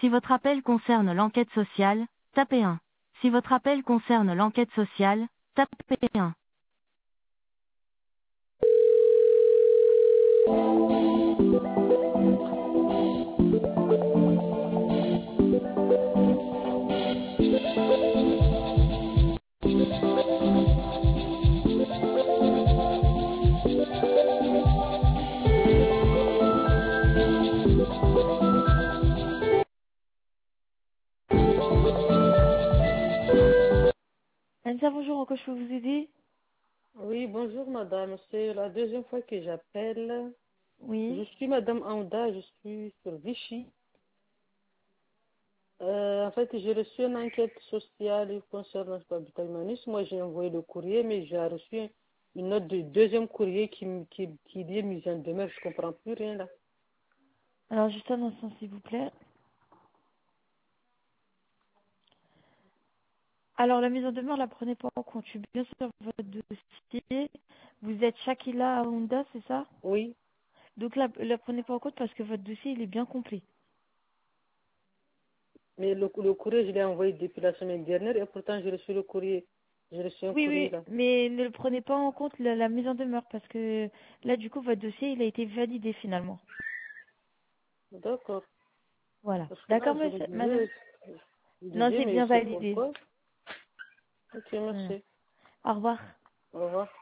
Si votre appel concerne l'enquête sociale, tapez 1. Si votre appel concerne l'enquête sociale, tapez 1. Anissa, bonjour, en quoi je peux vous aider? Oui, bonjour madame. C'est la deuxième fois que j'appelle. Je Oui. suis madame Aouda, je suis sur Vichy. En fait, j'ai reçu une enquête sociale concernant l'habitat humaniste. Moi, j'ai envoyé le courrier, mais j'ai reçu une note de deuxième courrier qui dit mise en demeure. Je comprends plus rien là. Alors, juste un instant, s'il vous plaît. Alors, la mise en demeure, la prenez pas en compte. Je suis bien sur votre dossier. Vous êtes Shakila Aounda, c'est ça? Oui, Donc, la prenez pas en compte parce que votre dossier, il est bien complet. mais le courrier, je l'ai envoyé depuis la semaine dernière et pourtant j'ai reçu le courrier. J'ai reçu un Oui, courrier oui, là. mais ne le prenez pas en compte la mise en demeure parce que là, du coup, votre dossier, il a été validé finalement. D'accord. Voilà. Parce que là, D'accord, je me madame? disais, Non, c'est mais bien c'est validé. pourquoi? Ok, Voilà. merci. Au revoir. Au revoir.